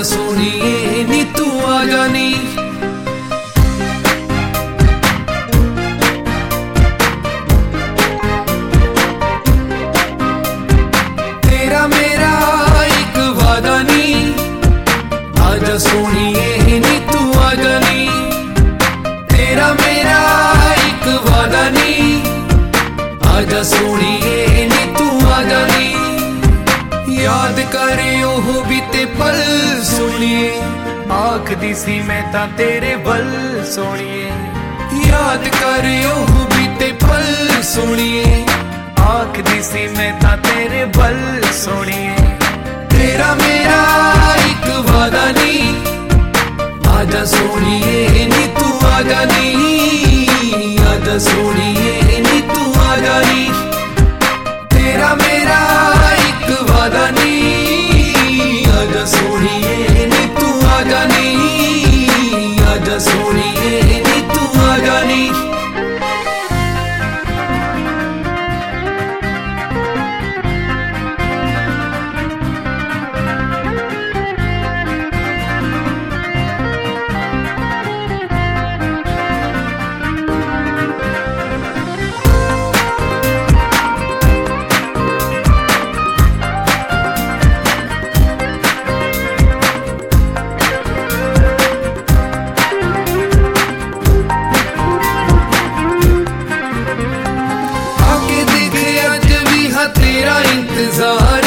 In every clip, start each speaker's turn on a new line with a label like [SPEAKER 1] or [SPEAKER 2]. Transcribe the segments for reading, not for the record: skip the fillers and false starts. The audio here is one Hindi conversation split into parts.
[SPEAKER 1] सोनिए नी तू आजा नी। तेरा मेरा एक वादा नी, आजा सोनिए नी तू आजा नी। तेरा मेरा एक वादा नी, आजा सोनिए नी तू आजा नी। याद करे ओह बीते पल सोनिए, आखदी सी मैं तां तेरे बल सोनिए। याद करे ओह बीते पल सोनिए, आखदी सी मैं तां तेरे बल सोनिए। तेरा मेरा एक वादा नी, आजा सोनिए नी तू आजा नी। आजा सोनिए नी तू आजा नी। तेरा मेरा एक वादा नी, आजा सोनिए नी तू आजा नी। आजा सोनिए नी तू आजा नी। तेरा इंतजार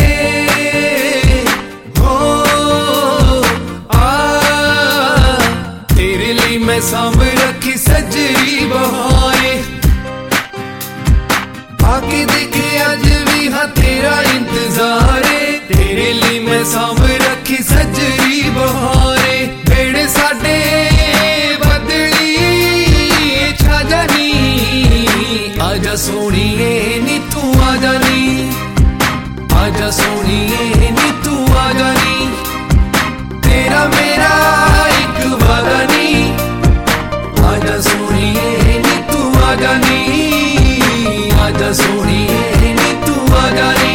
[SPEAKER 1] हो तेरे लिए मैं सांभ रखी सजरी बहारे। आके देखे अज भी हाँ तेरा इंतजार, तेरे लिए मैं सांभ रखी सजरी बहारे। बेड़े साडे बदली छा जानी, आजा सोनिए नी तू आजा नी। आजा सोनिए नी तू आजा नी। तेरा मेरा एक वादा नी, आजा सोनिए नी तू आजा नी। आजा सोनिए नी तू आजा नी।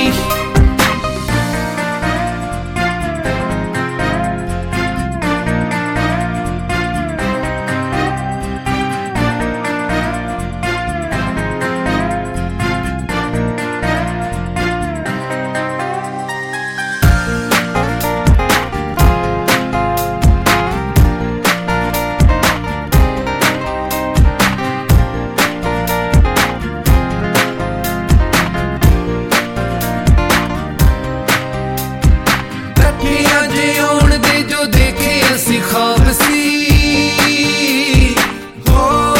[SPEAKER 1] ख्वाब सी हो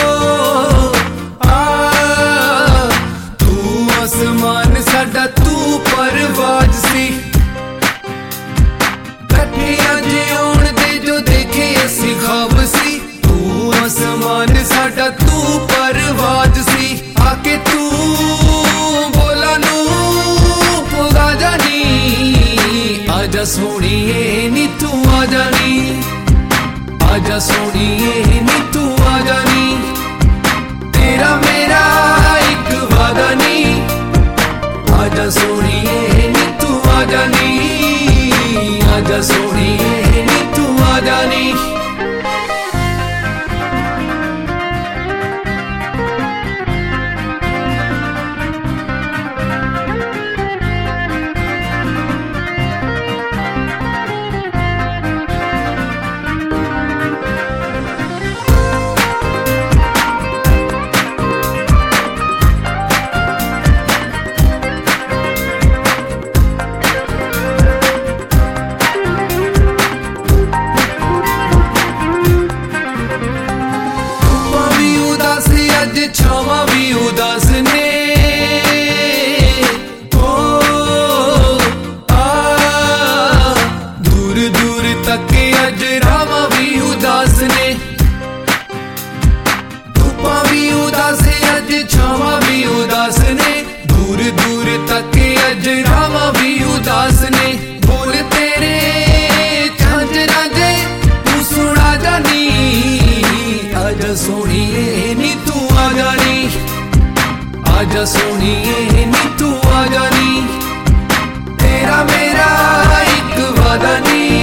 [SPEAKER 1] तू आसमान साडा तू परवाज सी। कठिया जे आउण दे जो देखे असी ख्वाब सी, तू आसमान साडा तू परवाज सी। आके तू बोला नू पुगा जानी, आजा सोनिए नी तू आजा नी। आजा सोनिए नी तू आजा नी। तेरा मेरा एक वादा नी, आजा सोनिए नी तू आजा नी। आजा सोनिए नी तू आजा नी। छावा भी उदास ने ओ दूर दूर तक अज रावा भी उदास ने। धुप्पा भी उदास अज छावा भी उदास ने। दूर दूर तक अज रावा भी उदास ने। बोल तेरे झांझरा जे तू सुना जानी, आजा सोनिए नी तू आजा नी। आजा सोनिए नी तू आजा नी। तेरा मेरा एक वादा नी,